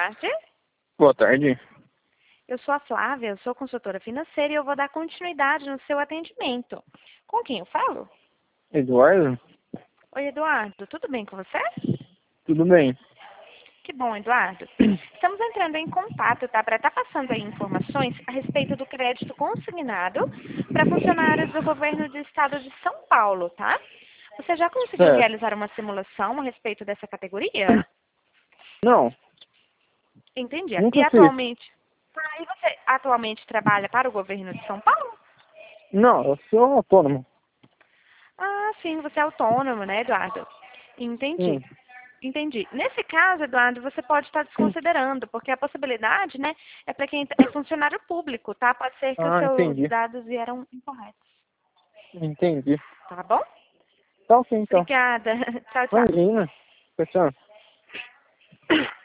tarde. Boa tarde. Eu sou a Flávia, eu sou consultora financeira e eu vou dar continuidade no seu atendimento. Com quem eu falo? Eduardo? Oi, Eduardo, tudo bem com você? Tudo bem. Que bom, Eduardo. Estamos entrando em contato, tá? Para estar passando aí informações a respeito do crédito consignado para funcionários do governo do estado de São Paulo, tá? Você já conseguiu Certo. realizar uma simulação a respeito dessa categoria? Não, Entendi. E nunca fiz. atualmente? E você atualmente trabalha para o governo de São Paulo? Não, eu sou autônomo. Ah, sim, você é autônomo, né, Eduardo? Entendi. Sim. Entendi. Nesse caso, Eduardo, você pode estar desconsiderando, porque a possibilidade, né, é para quem é funcionário público, tá? Pode ser que os Ah, seus entendi. dados vieram incorretos, Entendi. tá bom? Então sim, então. Obrigada. Tchau, tchau. Imagina. Pessoal.